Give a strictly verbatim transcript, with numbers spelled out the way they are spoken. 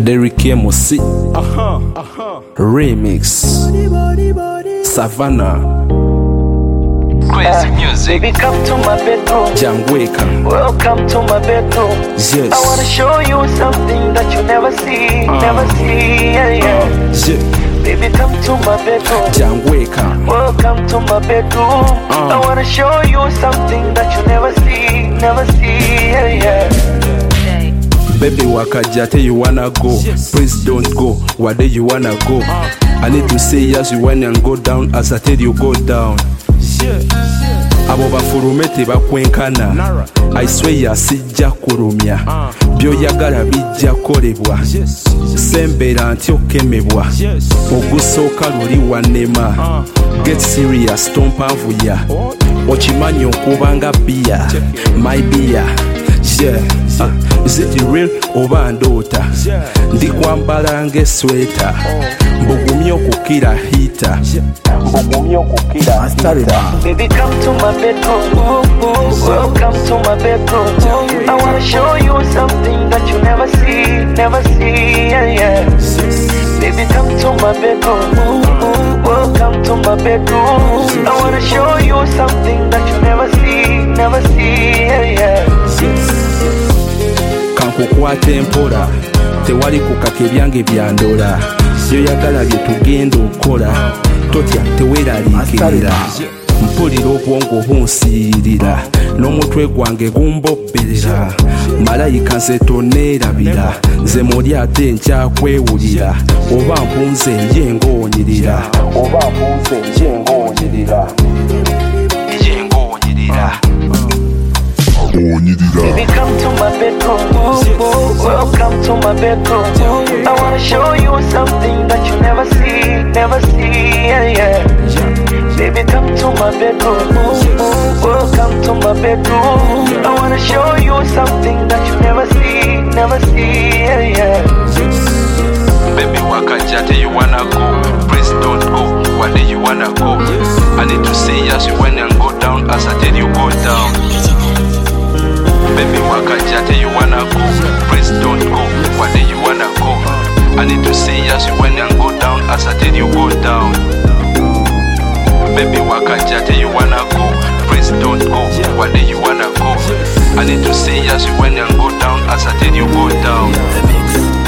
Derrick M C uh-huh, uh-huh. Remix Savannah Crazy music. Baby, come to my bedroom. Jangweka. Welcome to my bedroom. Yes. I wanna show you something that you never see, uh. never see. Yeah, yeah. Yeah. Baby, come to my bedroom. Jangweka. Welcome to my bedroom. Uh. I wanna show you something that you never see, never see. Yeah, yeah. Baby, wakajate you wanna go. Yes. Please don't go. Where do you wanna go? Uh. I need to say yes, you wanna go down. As I tell you, go down. Abo bafulumete bakwenkana I swear sijja kulumya byoyagala bijja kolebwa sembera ntyo kemebwa ogusooka luli wanema get serious tompanvuya okimanyi okubanga bia my beer yeah. uh, is it real oba ndoota ndikwambala ngesweta mbugumye okukira hita mbugumye okukira hita. Baby, come to my bedroom. Welcome to my bedroom. I wanna show you something that you never see, never see. Yeah, yeah. Baby, come to my bedroom. Welcome to my bedroom. I wanna show you something that you never see, never see. Yeah, yeah. Kankukwate mpola tewali kukaka ebyange byandola byoyagala bye tugenda okola totya teweraliikirira mpulira obwongo bunsiirira n'omutwe gwange gumbobberera malayika nze toneerabira nze muli ate nkyakwewulira oba mpunze ye ngoonyirira oba mpunze ye ngoonyirira ye ngoonyirira. Baby, come to my bedroom. Welcome to my bedroom. I wanna show you something that you never see, never see. Yeah, yeah. Baby, come to my bedroom. Welcome to my bedroom. I wanna show you something that you never see, never see. Yeah, yeah. Baby, wakajate you wanna go. Please don't go. Where do you wanna go? I need to say yes, you wanna go down. As I tell you, go down. Baby, wakajate you wanna go. Please don't go. Where do you wanna go? I need to say yes, you wanna go down. As I tell you, go down. Baby, wakajate you wanna go. Please don't go. Where do you wanna go? I need to say yes, you wanna go down. As I tell you, go down.